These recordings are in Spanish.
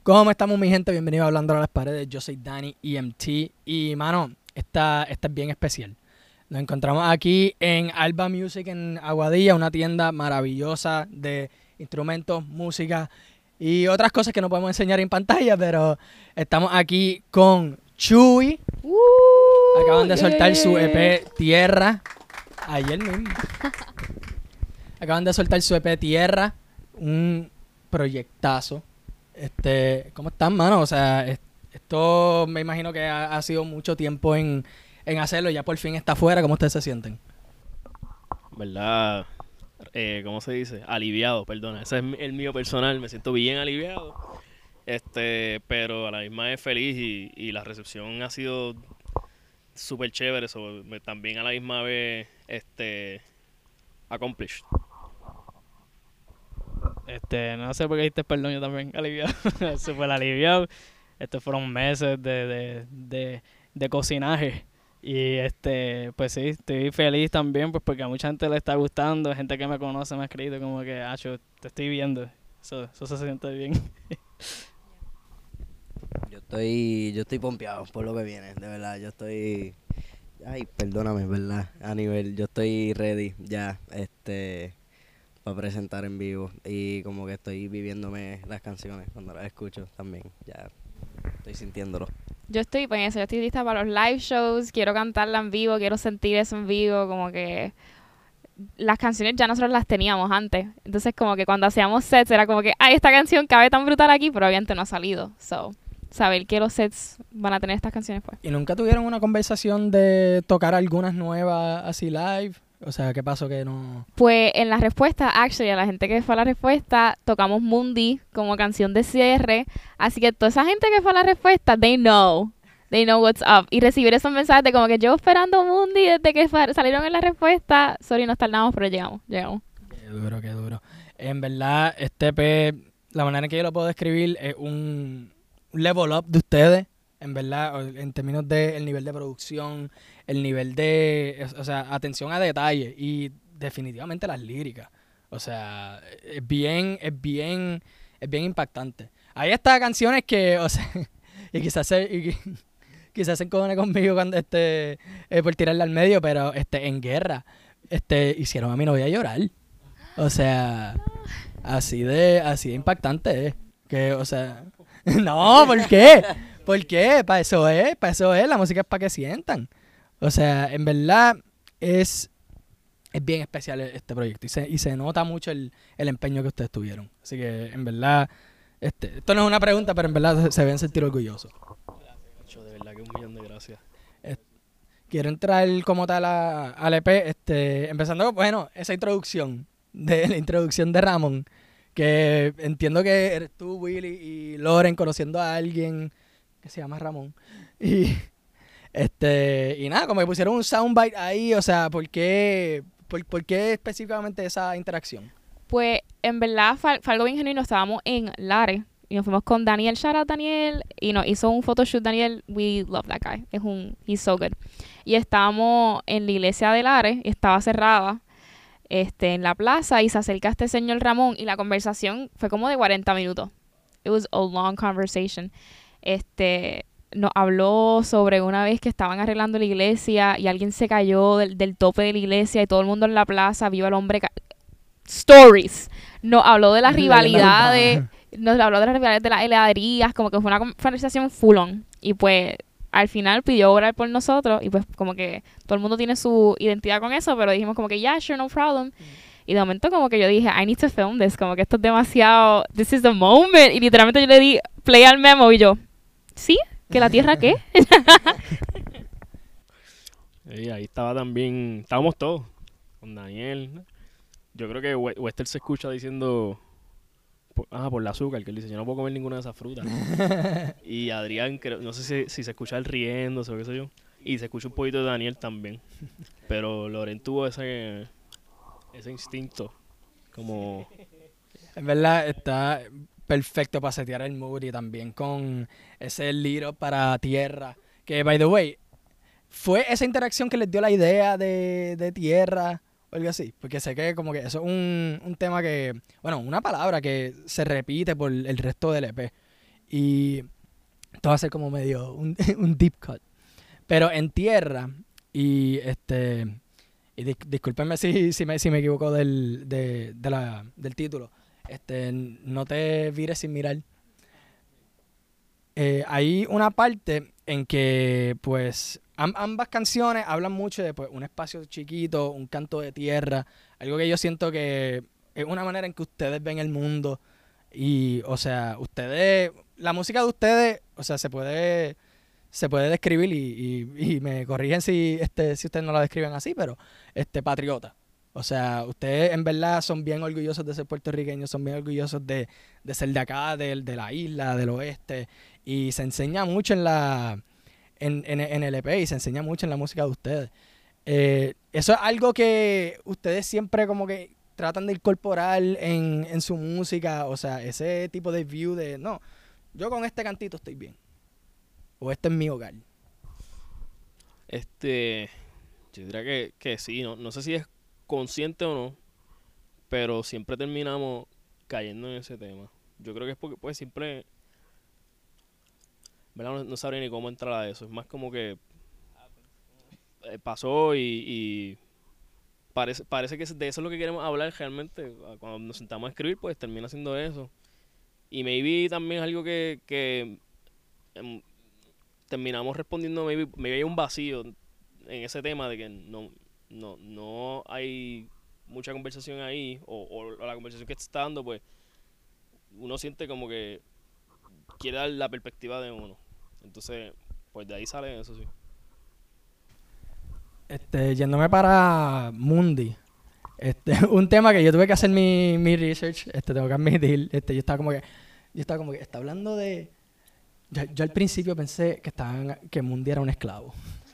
¿Cómo estamos, mi gente? Bienvenidos a Hablando a las Paredes. Yo soy Dani EMT. Y, mano, esta es bien especial. Nos encontramos aquí en Alba Music en Aguadilla, una tienda maravillosa de instrumentos, música y otras cosas que no podemos enseñar en pantalla, pero estamos aquí con Chuy. Acaban de soltar su EP Tierra. Ayer mismo. Acaban de soltar su EP Tierra. Un proyectazo. ¿Cómo están, mano? O sea, esto me imagino que ha sido mucho tiempo en hacerlo. Ya por fin está afuera. ¿Cómo ustedes se sienten? ¿Verdad? ¿Cómo se dice? Aliviado, perdona. Ese es el mío personal. Me siento bien aliviado. Pero a la misma vez feliz y la recepción ha sido súper chévere. También a la misma vez, accomplished. No sé por qué dijiste perdón, yo también aliviado, súper aliviado. Estos fueron meses de cocinaje y pues sí, estoy feliz también pues porque a mucha gente le está gustando, gente que me conoce me ha escrito como que, Acho, te estoy viendo, eso se siente bien. Yo estoy pompeado por lo que viene, de verdad, ay, perdóname, ¿verdad? Yo estoy ready ya, para presentar en vivo y como que estoy viviéndome las canciones cuando las escucho también, ya estoy sintiéndolo. Yo estoy lista para los live shows, quiero cantarla en vivo, quiero sentir eso en vivo, como que las canciones ya nosotros las teníamos antes, entonces como que cuando hacíamos sets era como que, ay, esta canción cabe tan brutal aquí, pero obviamente no ha salido, saber que los sets van a tener estas canciones pues. ¿Y nunca tuvieron una conversación de tocar algunas nuevas así live? O sea, ¿qué pasó que no...? Pues en la respuesta, actually, a la gente que fue a la respuesta, tocamos Mundi como canción de cierre. Así que toda esa gente que fue a la respuesta, they know what's up. Y recibir esos mensajes de como que llevo esperando Mundi desde que salieron en la respuesta. Sorry, nos tardamos, pero llegamos. Qué duro. En verdad, la manera en que yo lo puedo describir es un level up de ustedes. En verdad, en términos del nivel de producción, el nivel de, o sea, atención a detalle y definitivamente las líricas. O sea, es bien impactante. Hay estas canciones que, o sea, y quizás se encojone conmigo cuando por tirarla al medio, pero en guerra, hicieron a mi novia llorar. O sea, así de impactante es. Que, o sea, no, ¿por qué? ¿Por qué? Para eso es, la música es para que sientan. O sea, en verdad es bien especial este proyecto y se nota mucho el empeño que ustedes tuvieron. Así que, en verdad, esto no es una pregunta, pero en verdad se deben sentir orgullosos. De verdad que 1,000,000 de gracias. Quiero entrar como tal al EP, empezando, bueno, esa introducción, la introducción de Ramón, que entiendo que eres tú, Willy y Loren conociendo a alguien que se llama Ramón. Y nada, como que pusieron un soundbite ahí, o sea, ¿por qué específicamente esa interacción? Pues en verdad fue algo bien genuino. Estábamos en Lares y nos fuimos con Daniel, shout out Daniel, y nos hizo un photoshoot. Daniel, we love that guy, he's so good. Y estábamos en la iglesia de Lares y estaba cerrada en la plaza y se acerca este señor Ramón y la conversación fue como de 40 minutos. It was a long conversation. Nos habló sobre una vez que estaban arreglando la iglesia y alguien se cayó del tope de la iglesia y todo el mundo en la plaza vio al hombre stories. Nos habló de las rivalidades, de las heladerías, como que fue una conversación full on. Y pues al final pidió orar por nosotros y pues como que todo el mundo tiene su identidad con eso, pero dijimos como que yeah, sure, no problem. Y de momento como que yo dije, I need to film this, como que esto es demasiado, this is the moment. Y literalmente yo le di play al memo y yo, ¿sí? ¿Que la tierra qué? Y ahí estábamos todos, con Daniel. Yo creo que Wester se escucha diciendo, por el azúcar, que él dice, yo no puedo comer ninguna de esas frutas. Y Adrián, no sé si se escucha él riéndose o qué sé yo. Y se escucha un poquito de Daniel también. Pero Loren tuvo ese instinto, como... En verdad está perfecto para setear el mood y también con ese lead up para tierra. Que, by the way, ¿fue esa interacción que les dio la idea de tierra o algo así? Porque sé que como que eso es un tema que, bueno, una palabra que se repite por el resto del EP. Y esto va a ser como medio un deep cut. Pero en tierra, y discúlpenme si me equivoco del título, no te vires sin mirar. Hay una parte en que, pues, ambas canciones hablan mucho de pues, un espacio chiquito, un canto de tierra, algo que yo siento que es una manera en que ustedes ven el mundo y, o sea, la música de ustedes, o sea, se puede describir y me corrigen si ustedes no la describen así, pero patriota. O sea, ustedes en verdad son bien orgullosos de ser puertorriqueños, son bien orgullosos de ser de acá, de la isla, del oeste. Y se enseña mucho en el EP y se enseña mucho en la música de ustedes. Eso es algo que ustedes siempre como que tratan de incorporar en su música. O sea, ese tipo de view de, no, yo con este cantito estoy bien. O este es mi hogar. Yo diría que sí, no sé si es consciente o no, pero siempre terminamos cayendo en ese tema. Yo creo que es porque pues siempre, ¿verdad? No sabría ni cómo entrar a eso. Es más como que pasó y parece que de eso es lo que queremos hablar realmente. Cuando nos sentamos a escribir, pues termina siendo eso. Y maybe también algo que terminamos respondiendo, maybe hay un vacío en ese tema de que no hay mucha conversación ahí, o la conversación que se está dando, pues uno siente como que quiere dar la perspectiva de uno. Entonces, pues de ahí sale eso, sí. Yéndome para Mundi, un tema que yo tuve que hacer mi research, tengo que admitir, yo estaba como que, está hablando de... Yo al principio pensé que Mundi era un esclavo.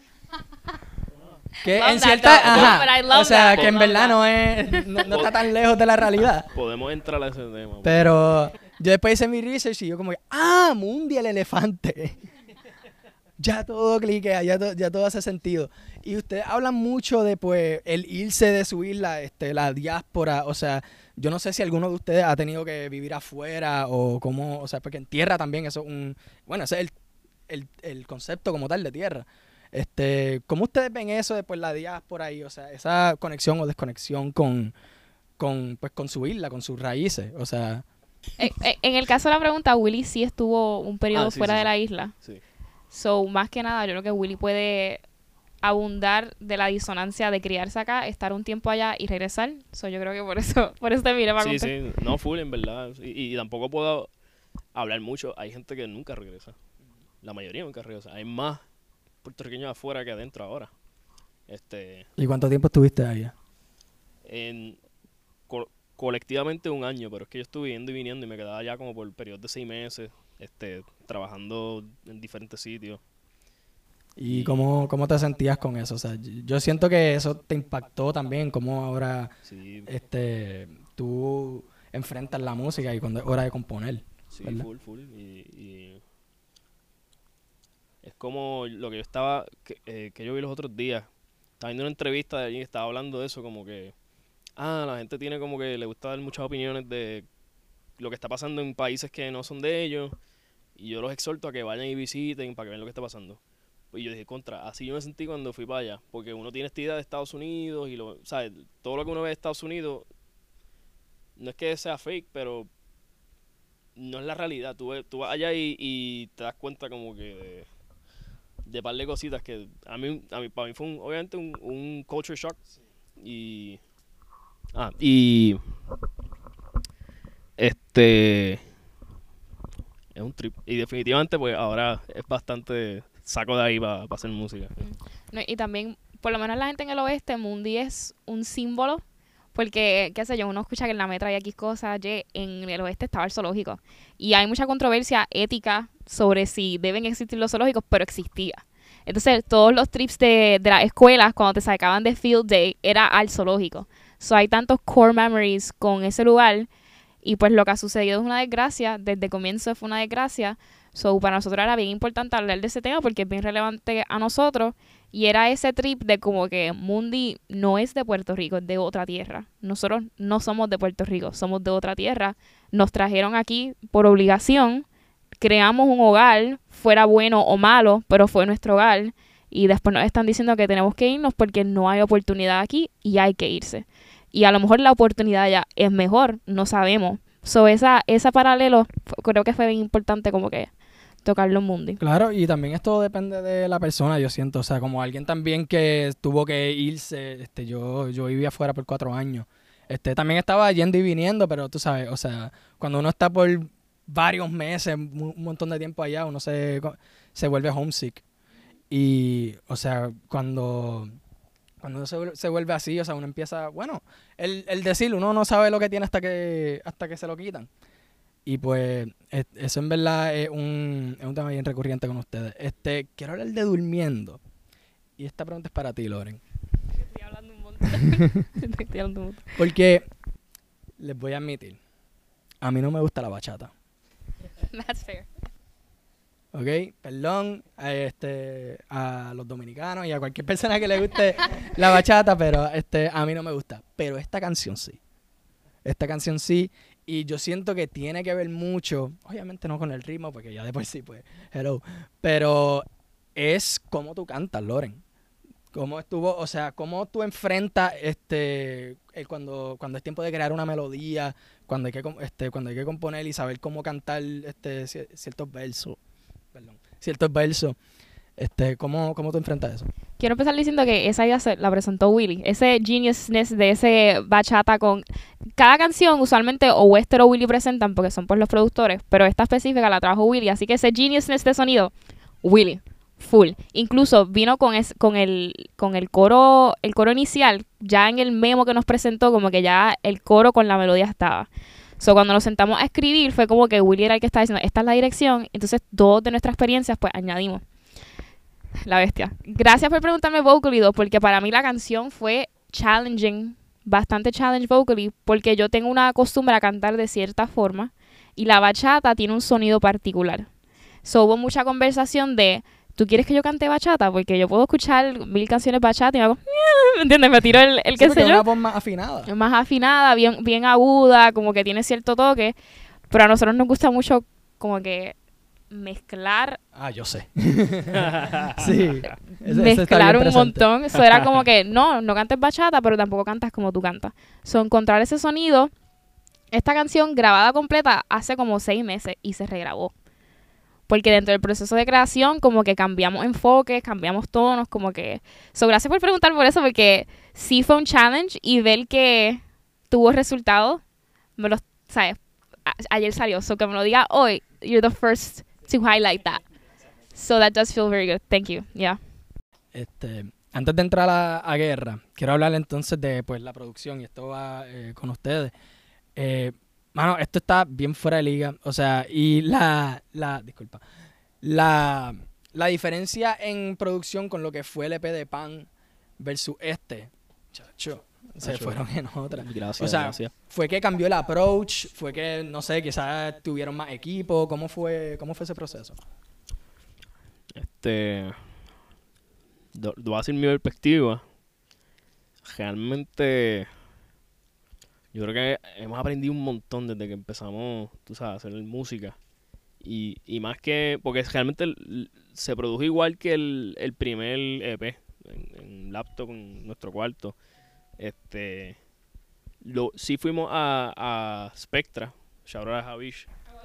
Que Love en that, cierta... though. Ajá, But I love o sea, that. que en I verdad love no está tan lejos de la realidad. Podemos entrar a ese tema. Pero yo después hice mi research y yo como que, Mundi el elefante. Ya todo cliquea, ya todo hace sentido. Y ustedes hablan mucho de pues el irse de su isla, la diáspora. O sea, yo no sé si alguno de ustedes ha tenido que vivir afuera o cómo, o sea, porque en tierra también eso es ese es el concepto como tal de tierra. ¿Cómo ustedes ven eso de pues la diáspora y, o sea, esa conexión o desconexión con su isla, con sus raíces? O sea, En el caso de la pregunta, Willy sí estuvo un periodo Sí, fuera sí, de sí. la isla. Sí. So, más que nada, yo creo que Willy puede abundar de la disonancia de criarse acá, estar un tiempo allá y regresar. So, yo creo que por eso te miré para Sí, contar. sí, no full en verdad. Y tampoco puedo hablar mucho. Hay gente que nunca regresa. La mayoría nunca regresa. Hay más puertorriqueños afuera que adentro ahora. ¿y cuánto tiempo estuviste allá? Colectivamente 1 año, pero es que yo estuve yendo y viniendo y me quedaba allá como por periodos de 6 meses, trabajando en diferentes sitios. ¿Y cómo te sentías con eso? O sea, yo siento que eso te impactó también, cómo ahora Sí, tú enfrentas la música y cuando es hora de componer. sí, ¿verdad? full. Y es como lo que yo estaba, que yo vi los otros días. Estaba viendo una entrevista de allí y estaba hablando de eso, como que, la gente tiene como que le gusta dar muchas opiniones de lo que está pasando en países que no son de ellos. Y yo los exhorto a que vayan y visiten para que vean lo que está pasando. Y yo dije, así yo me sentí cuando fui para allá. Porque uno tiene esta idea de Estados Unidos y ¿sabes? Todo lo que uno ve de Estados Unidos no es que sea fake, pero no es la realidad. Tú vas allá y te das cuenta como que de par de cositas que para mí fue obviamente un culture shock. Y es un trip. Y definitivamente pues ahora es bastante saco de ahí para hacer música. No, y también, por lo menos la gente en el oeste, Mundi es un símbolo. Porque, qué sé yo, uno escucha que en la metra hay X cosas, Y, en el oeste estaba el zoológico. Y hay mucha controversia ética sobre si deben existir los zoológicos, pero existía. Entonces, todos los trips de las escuelas, cuando te sacaban de Field Day, era al zoológico. So, hay tantos core memories con ese lugar. Y pues lo que ha sucedido es una desgracia. Desde el comienzo fue una desgracia. So, para nosotros era bien importante hablar de ese tema porque es bien relevante a nosotros. Y era ese trip de como que Mundi no es de Puerto Rico, es de otra tierra. Nosotros no somos de Puerto Rico, somos de otra tierra. Nos trajeron aquí por obligación, creamos un hogar, fuera bueno o malo, pero fue nuestro hogar. Y después nos están diciendo que tenemos que irnos porque no hay oportunidad aquí y hay que irse. Y a lo mejor la oportunidad ya es mejor, no sabemos. So, esa paralelo creo que fue bien importante como que tocarlo en Mundi. Claro, y también esto depende de la persona, yo siento. O sea, como alguien también que tuvo que irse, yo vivía afuera por 4 años. También estaba yendo y viniendo, pero tú sabes, o sea, cuando uno está por varios meses, un montón de tiempo allá, uno se vuelve homesick. Y, o sea, cuando uno se vuelve así, o sea, uno empieza, bueno, el decir, uno no sabe lo que tiene hasta que se lo quitan. Y pues, eso en verdad es un tema bien recurrente con ustedes. Quiero hablar de durmiendo. Y esta pregunta es para ti, Loren. Estoy hablando un montón. Porque, les voy a admitir, a mí no me gusta la bachata. That's fair. ¿Ok? Perdón a los dominicanos y a cualquier persona que le guste la bachata, pero a mí no me gusta. Pero esta canción sí. Esta canción sí. Y yo siento que tiene que ver mucho, obviamente no con el ritmo, porque ya de por sí, pues, hello. Pero es cómo tú cantas, Loren. Cómo estuvo, o sea, cómo tú enfrentas cuando es tiempo de crear una melodía, cuando hay que componer y saber cómo cantar ciertos versos. Perdón, ciertos versos. ¿Cómo tú enfrentas eso? Quiero empezar diciendo que esa idea la presentó Willy. Ese geniusness de ese bachata con... Cada canción usualmente o Wester o Willy presentan porque son pues los productores, pero esta específica la trajo Willy. Así que ese geniusness de sonido, Willy, full. Incluso vino con el coro inicial, ya en el memo que nos presentó, como que ya el coro con la melodía estaba. So, cuando nos sentamos a escribir, fue como que Willy era el que estaba diciendo, esta es la dirección. Entonces, dos de nuestras experiencias, pues, añadimos. La bestia. Gracias por preguntarme vocally, porque para mí la canción fue challenging, bastante challenge vocally, porque yo tengo una costumbre a cantar de cierta forma y la bachata tiene un sonido particular. So, hubo mucha conversación de, ¿tú quieres que yo cante bachata? Porque yo puedo escuchar 1000 canciones bachata y me hago, ¿me entiendes? Me tiro el Sí, qué sé yo. una voz más afinada. Más afinada, bien aguda, como que tiene cierto toque, pero a nosotros nos gusta mucho como que mezclar yo sé. Sí. mezclar un montón. Eso era como que no cantes bachata, pero tampoco cantas como tú cantas. So, encontrar ese sonido. Esta canción grabada completa hace como 6 meses y se regrabó. Porque dentro del proceso de creación como que cambiamos enfoques, cambiamos tonos, como que... So, gracias por preguntar por eso, porque sí fue un challenge y ver que tuvo resultados, ¿sabes? Ayer salió, so que me lo diga hoy, you're the first to highlight that. So that does feel very good. Thank you. Yeah. Antes de entrar a guerra, quiero hablar entonces de pues la producción y esto va con ustedes. Mano, esto está bien fuera de liga, o sea, y disculpa, la diferencia en producción con lo que fue el EP de Pan versus chacho, se fueron en otra. Gracias, O sea, gracias. fue que cambió el approach, fue que, no sé, quizás tuvieron más equipo, ¿cómo fue ese proceso? Voy a decir mi perspectiva. Realmente, yo creo que hemos aprendido un montón desde que empezamos, tú sabes, a hacer música. Y más que, porque realmente se produjo igual que el primer EP, en laptop, en nuestro cuarto. Sí fuimos a Spectra, shout out a Javish,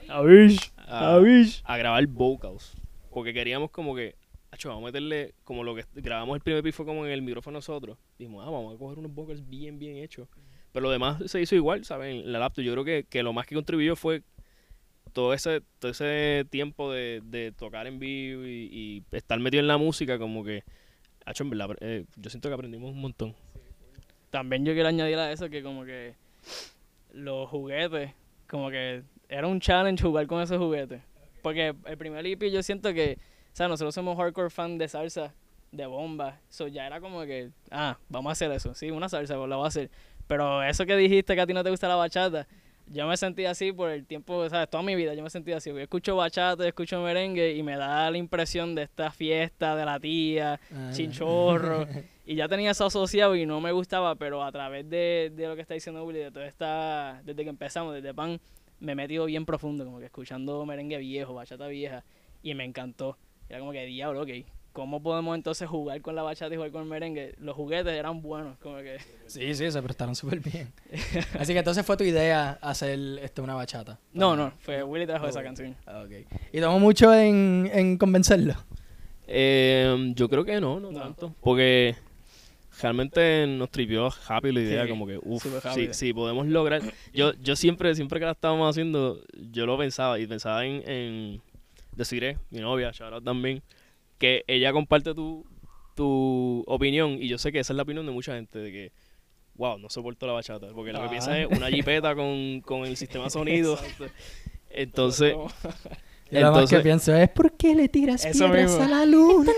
a grabar vocals. Porque queríamos como que, vamos a meterle, como lo que grabamos el primer EP fue como en el micrófono nosotros. Dijimos, vamos a coger unos vocals bien hechos. Pero lo demás se hizo igual, ¿saben? En la laptop yo creo que lo más que contribuyó fue todo ese tiempo de tocar en vivo y estar metido en la música, como que, en verdad, yo siento que aprendimos un montón. También yo quiero añadir a eso que como que los juguetes, como que era un challenge jugar con esos juguetes. Porque el primer EP yo siento que, o sea, nosotros somos hardcore fan de salsa, de bomba. So ya era como que, vamos a hacer eso. Sí, una salsa, pues la voy a hacer. Pero eso que dijiste que a ti no te gusta la bachata, yo me sentí así por el tiempo, ¿sabes? Toda mi vida yo me sentí así. Yo escucho bachata, escucho merengue y me da la impresión de esta fiesta de la tía, chinchorro. Y ya tenía eso asociado y no me gustaba, pero a través de lo que está diciendo Willy, de toda desde que empezamos, desde Pan, me he metido bien profundo, como que escuchando merengue viejo, bachata vieja, y me encantó. Era como que, diablo, ok, ¿cómo podemos entonces jugar con la bachata y jugar con el merengue? Los juguetes eran buenos, como que... Sí, se prestaron súper bien. Así que entonces fue tu idea hacer una bachata. No, fue Willy trajo esa canción. Okay. ¿Y tomó mucho en convencerlo? Yo creo que no tanto. Porque realmente nos tripió happy la idea, Sí, como que, súper happy. sí, podemos lograr. Yo siempre que la estábamos haciendo, yo lo pensaba, y pensaba en Desiree, mi novia, shout out también, que ella comparte tu opinión, y yo sé que esa es la opinión de mucha gente, de que, wow, no soporto la bachata, porque lo que piensa es una jipeta con el sistema de sonido. Entonces, Yo lo más que pienso es, ¿por qué le tiras Eso piedras mismo. a la luna?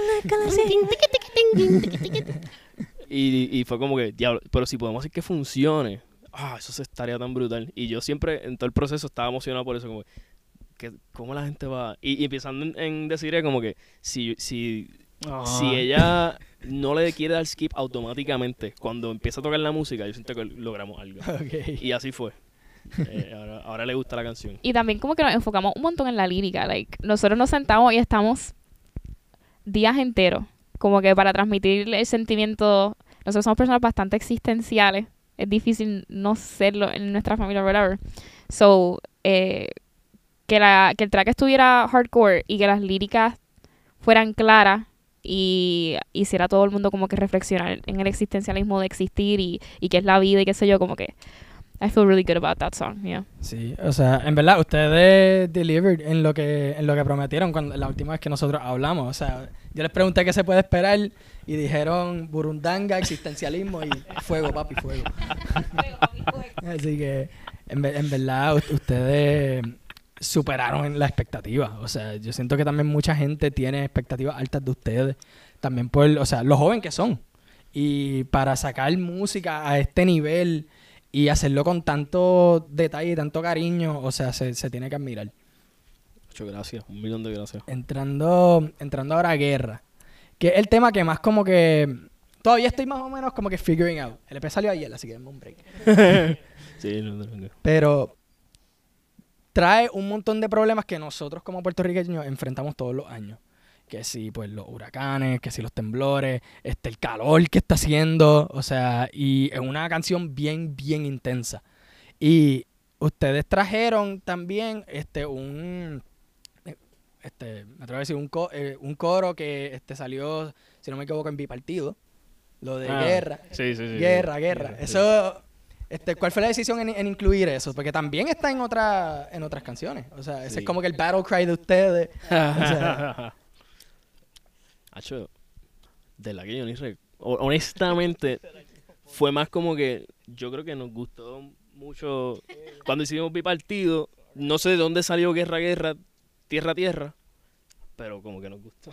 y fue como que, diablo, pero si podemos hacer que funcione, eso se estaría tan brutal. Y yo siempre, en todo el proceso, estaba emocionado por eso, como que cómo la gente va... Y empezando en decir como que si ella no le quiere dar skip automáticamente, cuando empieza a tocar la música, yo siento que logramos algo. Okay. Y así fue. Ahora le gusta la canción. Y también como que nos enfocamos un montón en la lírica. Like, nosotros nos sentamos y estamos días enteros como que para transmitir el sentimiento. Nosotros somos personas bastante existenciales. Es difícil no serlo en nuestra familia, whatever. So, que el track estuviera hardcore y que las líricas fueran claras y hiciera a todo el mundo como que reflexionar en el existencialismo de existir y qué es la vida y qué sé yo, como que I feel really good about that song, yeah. Sí, o sea, en verdad, ustedes delivered en lo que prometieron la última vez que nosotros hablamos. O sea, yo les pregunté qué se puede esperar y dijeron burundanga, existencialismo y fuego, papi, fuego. Así que, en verdad, ustedes superaron la expectativa. O sea, yo siento que también mucha gente tiene expectativas altas de ustedes. También por, o sea, los jóvenes que son. Y para sacar música a este nivel y hacerlo con tanto detalle y tanto cariño, o sea, se tiene que admirar. Muchas gracias, 1,000,000 de gracias. Entrando ahora a Guerra, que es el tema que más como que... Todavía estoy más o menos como que figuring out. El EP salió ayer, así que denme un break. Sí, no. Pero trae un montón de problemas que nosotros como puertorriqueños enfrentamos todos los años. Que si pues los huracanes, que si los temblores, el calor que está haciendo, o sea, y es una canción bien, bien intensa. Y ustedes trajeron también me atrevo a decir un coro que salió, si no me equivoco, en Bipartido, lo de Guerra. Sí. Guerra. Eso, ¿cuál fue la decisión en incluir eso? Porque también está en otras canciones. O sea, ese Sí. es como que el battle cry de ustedes. O sea, Hacho, de la que yo ni honestamente, fue más como que yo creo que nos gustó mucho cuando hicimos Bipartido. No sé de dónde salió Guerra, Tierra, pero como que nos gustó.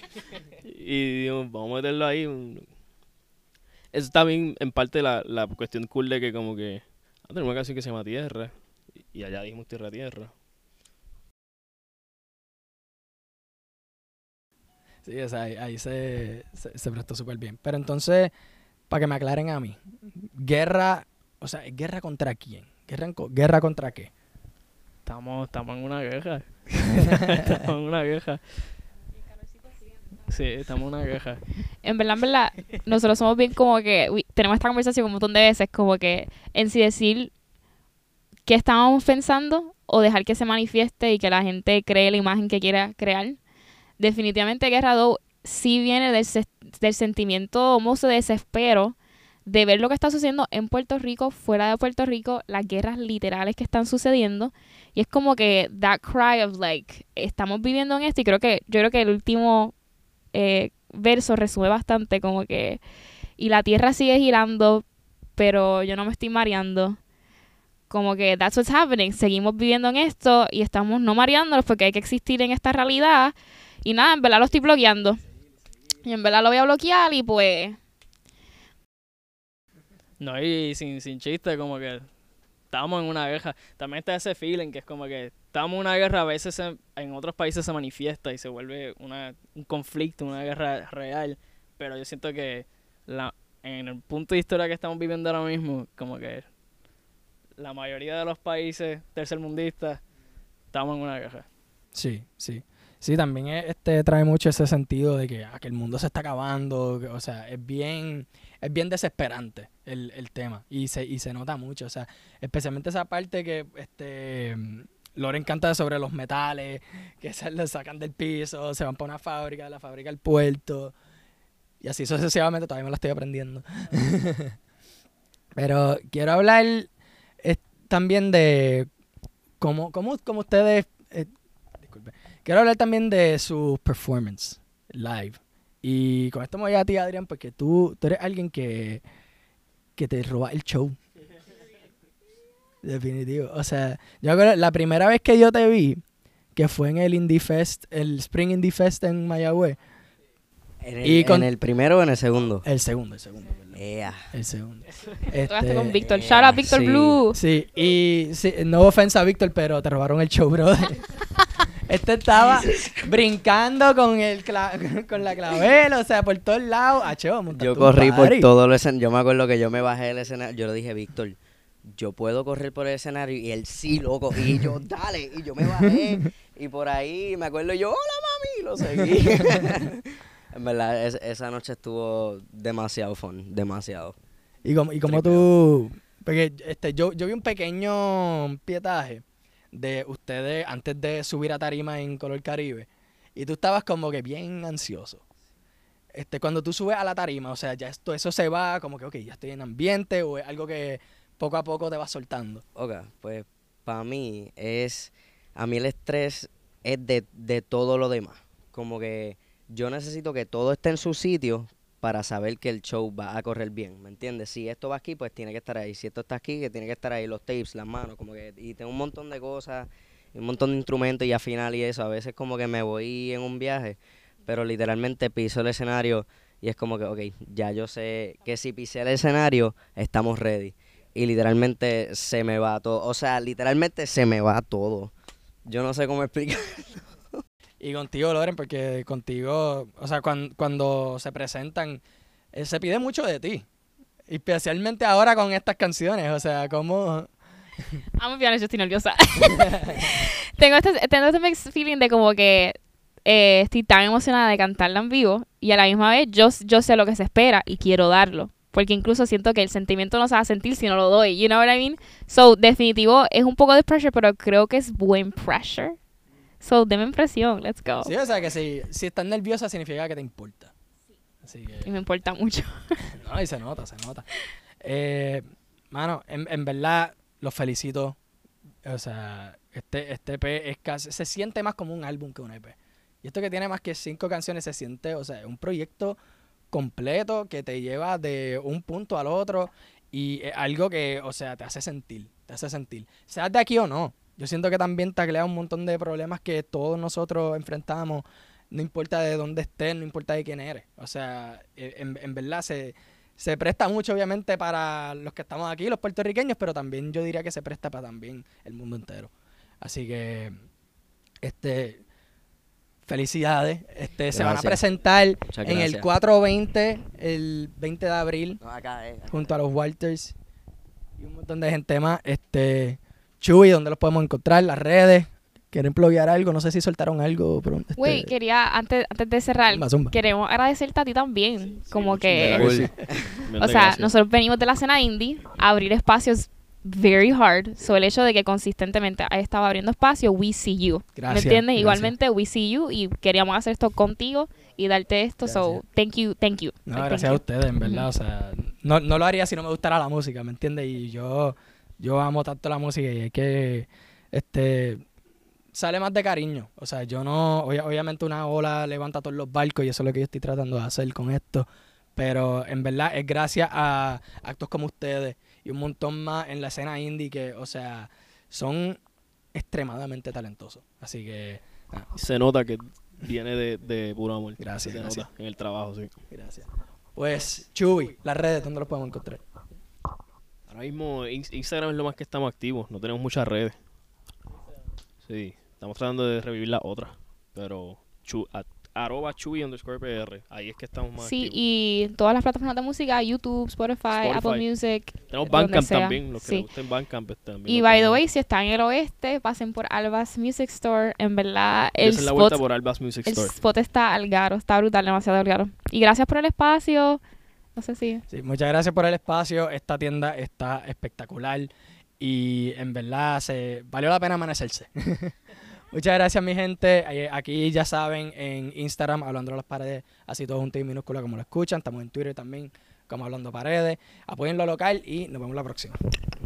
Y dijimos, vamos a meterlo ahí. Eso también en parte la cuestión cool de que como que tenemos una canción que se llama Tierra y allá dijimos Tierra. sí, o sea, ahí se prestó súper bien. Pero entonces, para que me aclaren a mí, Guerra, o sea, ¿guerra contra quién? ¿Guerra contra qué? Estamos en una guerra. Estamos en una guerra. Sí, estamos en una guerra. En verdad, nosotros somos bien como que tenemos esta conversación un montón de veces, como que en sí decir qué estábamos pensando o dejar que se manifieste y que la gente cree la imagen que quiera crear. Definitivamente Guerra 2 sí viene del sentimiento almost de desespero de ver lo que está sucediendo en Puerto Rico, fuera de Puerto Rico, las guerras literales que están sucediendo. Y es como que that cry of like, estamos viviendo en esto. Y yo creo que el último verso resume bastante como que, y la tierra sigue girando, pero yo no me estoy mareando. Como que that's what's happening. Seguimos viviendo en esto y estamos no mareándonos porque hay que existir en esta realidad. Y nada, en verdad lo estoy bloqueando. Y en verdad lo voy a bloquear y pues... No, y sin chiste, como que estamos en una guerra. También está ese feeling que es como que estamos en una guerra, a veces en otros países se manifiesta y se vuelve un conflicto, una guerra real. Pero yo siento que en el punto de historia que estamos viviendo ahora mismo, como que la mayoría de los países tercermundistas estamos en una guerra. Sí, sí. Sí, también trae mucho ese sentido de que el mundo se está acabando, o sea, es bien desesperante el tema y se nota mucho, o sea, especialmente esa parte que Loren canta sobre los metales, que se los sacan del piso, se van para una fábrica, de la fábrica al puerto, y así sucesivamente, todavía me lo estoy aprendiendo. Pero quiero hablar también de cómo ustedes... disculpe. Quiero hablar también de su performance live. Y con esto me voy a ti, Adrián, porque tú eres alguien que te roba el show. Definitivo. O sea, yo creo la primera vez que yo te vi, que fue en el Indie Fest, el Spring Indie Fest en Mayagüez. ¿En el primero o en el segundo? El segundo, ¿verdad? Yeah. El segundo. Tocaste con Víctor. Shout out Víctor sí. Blue. Sí, y sí, no ofensa a Víctor, pero te robaron el show, brother. Estaba brincando con con la clavel, o sea, por todos lados. Yo corrí por todo el escenario. Yo me acuerdo que yo me bajé del escenario. Yo le dije, Víctor, yo puedo correr por el escenario. Y él, sí, loco. Y yo, dale. Y yo me bajé. Y por ahí me acuerdo yo, hola, mami. Y lo seguí. En verdad, esa noche estuvo demasiado fun. Demasiado. Y como tú... Porque yo vi un pequeño pietaje de ustedes antes de subir a tarima en Color Caribe. Y tú estabas como que bien ansioso. Cuando tú subes a la tarima, o sea, ya eso se va, como que, ok, ya estoy en ambiente, o es algo que poco a poco te va soltando. Ok, pues para mí a mí el estrés es de todo lo demás. Como que yo necesito que todo esté en su sitio para saber que el show va a correr bien, ¿me entiendes? Si esto va aquí, pues tiene que estar ahí. Si esto está aquí, que tiene que estar ahí. Los tapes, las manos, como que... Y tengo un montón de cosas, un montón de instrumentos y afinar y eso. A veces como que me voy en un viaje, pero literalmente piso el escenario y es como que, ok, ya yo sé que si pisé el escenario, estamos ready. Y literalmente se me va todo. O sea, literalmente se me va todo. Yo no sé cómo explicar. Y contigo, Loren, porque contigo, o sea, cuando se presentan, se pide mucho de ti. Especialmente ahora con estas canciones, o sea, como... I'm be honest, yo estoy nerviosa. tengo este mixed feeling de como que estoy tan emocionada de cantarla en vivo y a la misma vez yo sé lo que se espera y quiero darlo. Porque incluso siento que el sentimiento no se va a sentir si no lo doy. You know what I mean? So, definitivo, es un poco de pressure, pero creo que es buen pressure. So, deme impresión. Let's go. Sí, o sea, que si estás nerviosa significa que te importa. Así que... Y me importa mucho. No, y se nota. Mano, en verdad, los felicito. O sea, este EP es casi... Se siente más como un álbum que un EP. Y esto que tiene más que 5 canciones se siente, o sea, es un proyecto completo que te lleva de un punto al otro y es algo que, o sea, te hace sentir. Seas de aquí o no. Yo siento que también taclea un montón de problemas que todos nosotros enfrentamos, no importa de dónde estés, no importa de quién eres. O sea, en verdad se presta mucho, obviamente, para los que estamos aquí, los puertorriqueños, pero también yo diría que se presta para también el mundo entero. Así que, felicidades. Se van a presentar en el 420, el 20 de abril, junto a los Walters y un montón de gente más. Chuy, ¿dónde los podemos encontrar? Las redes. ¿Quieren pluguear algo? No sé si soltaron algo. Pero, Güey, quería, antes de cerrar, zumba. queremos agradecerte a ti también. Sí, como mucho, que, de verdad sí. o sea, nosotros venimos de la escena indie, a abrir espacios very hard. So, el hecho de que consistentemente has estado abriendo espacio, we see you. Gracias, ¿Me entiendes? gracias. Igualmente, we see you y queríamos hacer esto contigo y darte esto. So, thank you. No, Like, gracias a ustedes, en verdad. O sea, no lo haría si no me gustara la música, ¿me entiendes? Y yo amo tanto la música y es que sale más de cariño. O sea, yo no... Obviamente una ola levanta todos los barcos y eso es lo que yo estoy tratando de hacer con esto. Pero en verdad es gracias a actos como ustedes y un montón más en la escena indie que, o sea, son extremadamente talentosos. Así que... Se nota que viene de puro amor. Gracias, Se gracias. nota en el trabajo, sí. Gracias. Pues, Chuy, las redes, ¿dónde los podemos encontrar? Ahora mismo Instagram es lo más que estamos activos. No tenemos muchas redes. Sí, estamos tratando de revivir las otras. Pero @chuy_pr. Ahí es que estamos más Sí, activos. y todas las plataformas de música, YouTube, Spotify, Apple Music. Tenemos donde Bandcamp sea. también, los que Sí. les gusten Bandcamp también. Y lo by the tenemos. way, si están en el oeste, pasen por Alba's Music Store. En verdad, Desen la vuelta por Albas Music el Store. spot está al garo, está brutal, demasiado al garo. Y gracias por el espacio. No sé si... Sí, muchas gracias por el espacio. Esta tienda está espectacular y en verdad valió la pena amanecerse. Muchas gracias, mi gente. Aquí ya saben, en Instagram, Hablando a las Paredes, así todo junto y minúscula como lo escuchan. Estamos en Twitter también, como Hablando Paredes. Apoyen lo local y nos vemos la próxima.